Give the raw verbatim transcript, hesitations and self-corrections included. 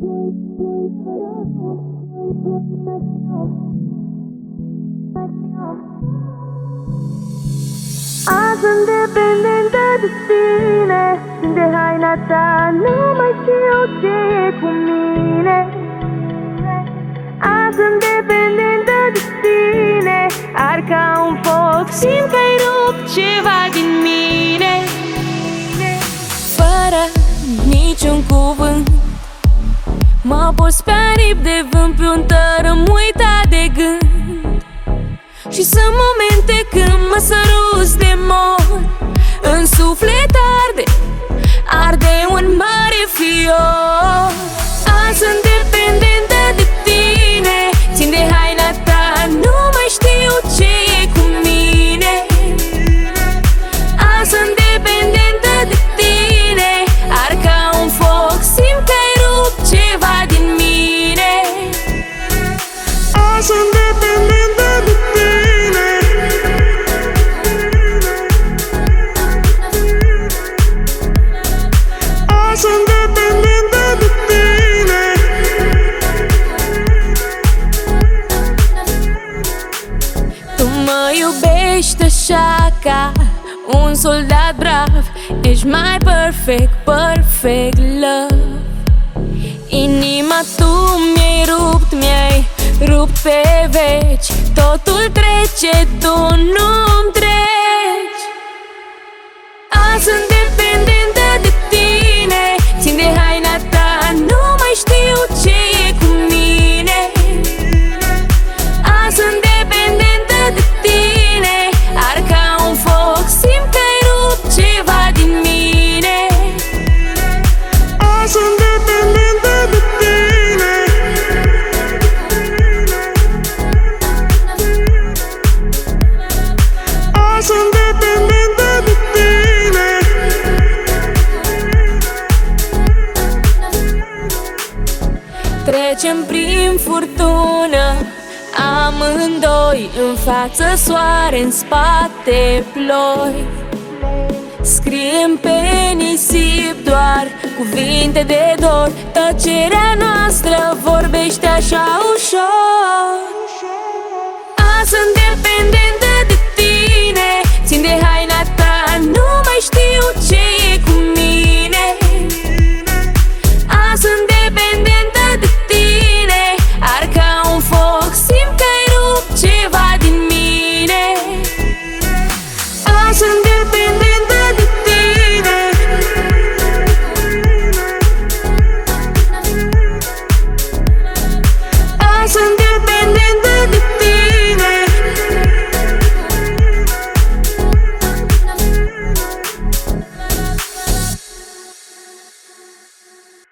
Azi sunt dependentă de tine, de haina ta, nu mai știu ce e cu mine. Azi sunt dependentă de tine, ar ca un foc, simt că-ai rupt ceva din mine. Fără niciun cuvânt mă porți pe aripi de vânt, pe un tărâm uitat de gând. Și sunt momente când mă săruți de mor, în suflet arde, arde un mare fior. Azi sunt dependentă de tine, țin de haina ta, nu mai știu ce e cu mine. Azi sunt dependentă de tine, ar ca un foc, simt că-ai rupt ceva din mine. Azi sunt dependentă de tine, azi sunt dependentă de tine. Tu mă iubești așa ca un soldat brav, ești mai perfect, perfect love. Inima tu mi-ai rupt, mi-ai rupt pe veci, totul trece, tu nu-mi treci. Azi sunt dependentă de tine, țin de haina ta, nu mai știu ce e cu mine. Azi sunt dependentă de tine, ar ca un foc, simt că-ai rupt ceva din mine. Azi sunt dependentă de tine, azi sunt dependentă de tine. Trecem prin furtună, amândoi, în față soare, în spate ploi. Scriem pe nisip doar cuvinte de dor, tăcerea noastră vorbește așa ușor. Azi sunt